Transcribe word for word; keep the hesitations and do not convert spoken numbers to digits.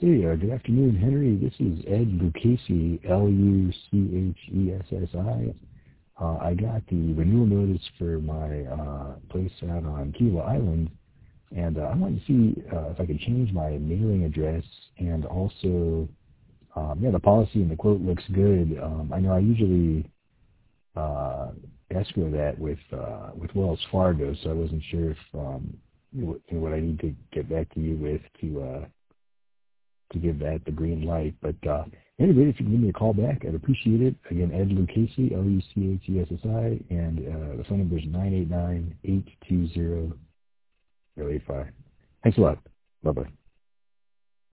Hey, uh, good afternoon, Henry. This is Ed Lucchesi, L U C H E S S I. Uh, I got the renewal notice for my uh, place out on Kiva Island, and uh, I wanted to see uh, if I could change my mailing address, and also, um, yeah, the policy and the quote looks good. Um, I know I usually uh, escrow that with uh, with Wells Fargo, so I wasn't sure if um, what, what I need to get back to you with to uh, to give that the green light. But uh, anyway, if you can give me a call back, I'd appreciate it. Again, Ed Lucchesi, L U C H E S S I, and uh, the phone number is nine eight nine, eight two zero, zero eight five. Thanks a lot. Bye-bye.